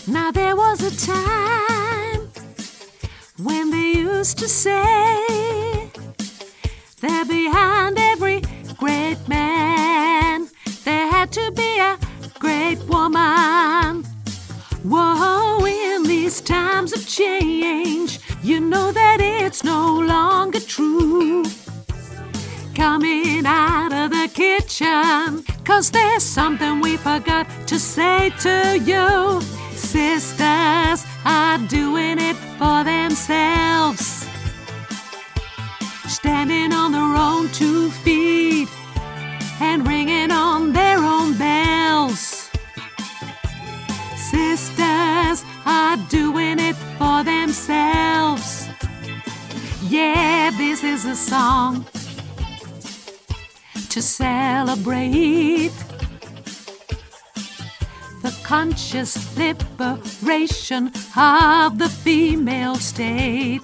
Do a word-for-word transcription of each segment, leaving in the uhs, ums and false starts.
Now there was a time when they used to say that behind every great man there had to be a great woman. Whoa, in these times of change, you know that it's no longer true. Coming out of the kitchen, 'cause there's something we forgot to say to you. Sisters are doing it for themselves, standing on their own two feet and ringing on their own bells. Sisters are doing it for themselves. Yeah, this is a song to celebrate the conscious liberation of the female state.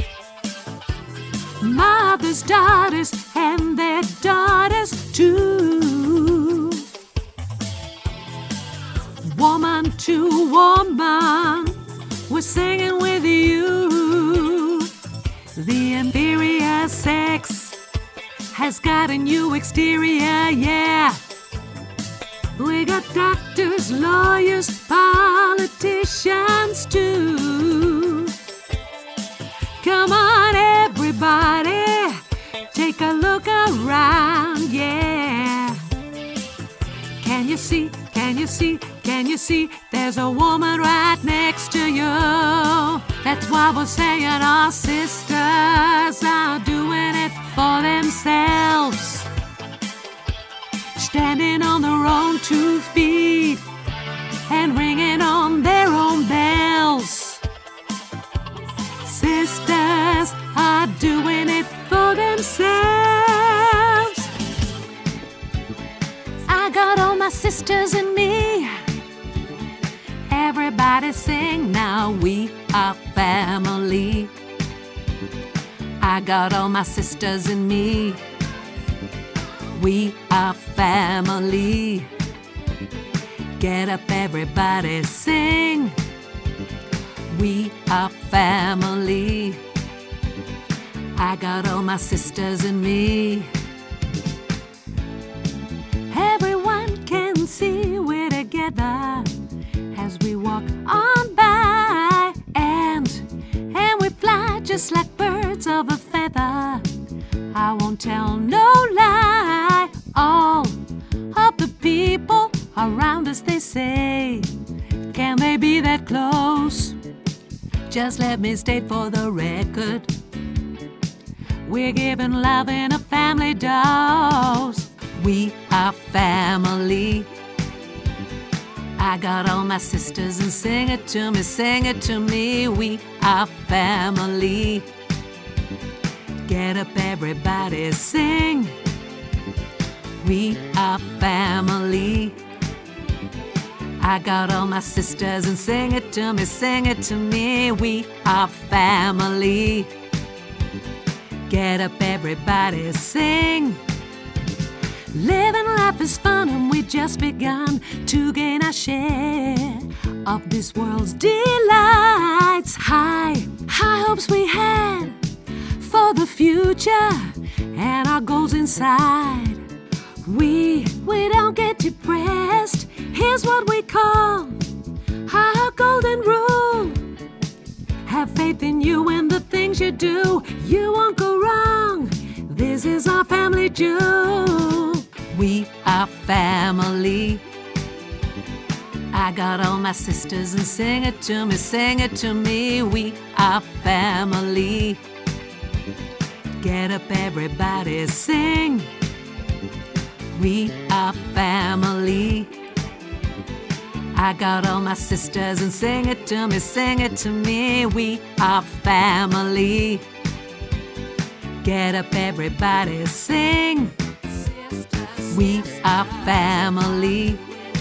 Mothers, daughters, and their daughters too. Woman to woman, we're singing with you. The inferior sex has got a new exterior, yeah. We got doctors, lawyers, politicians too. Come on, everybody, take a look around, yeah. Can you see, can you see, can you see, there's a woman right next to you. That's why we're saying our sisters are doing it for themselves, standing on their own two feet and ringing on their own bells. Sisters are doing it for themselves. I got all my sisters in me. Everybody sing now, we are family. I got all my sisters in me. We are family. Get up, everybody, sing. We are family. I got all my sisters in me. Everyone can see we're together as we walk on by, and and we fly just like birds of a feather. I won't tell no lie. All of the people around us, they say, can they be that close? Just let me state for the record, we're giving love in a family dose. We are family. I got all my sisters and sing it to me, sing it to me. We are family. Get up, everybody, sing. We are family. I got all my sisters and sing it to me, sing it to me. We are family. Get up, everybody, sing. Living life is fun and we just begun to gain our share of this world's delights. High, high hopes we had for the future and our goals inside. We, we don't get depressed. Here's what we call our golden rule. Have faith in you and the things you do. You won't go wrong. This is our family jewel. We are family. I got all my sisters and sing it to me, sing it to me. We are family. Get up, everybody, sing. We are family. I got all my sisters and sing it to me, sing it to me. We are family. Get up, everybody, sing. We are family.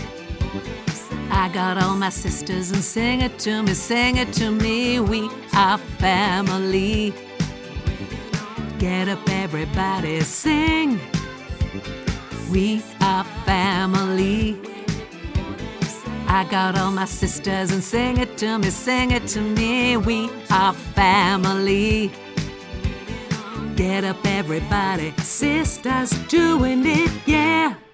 I got all my sisters and sing it to me, sing it to me. We are family. Get up, everybody, sing. We are family. I got all my sisters and sing it to me, sing it to me. We are family. Get up everybody, sisters doing it, yeah.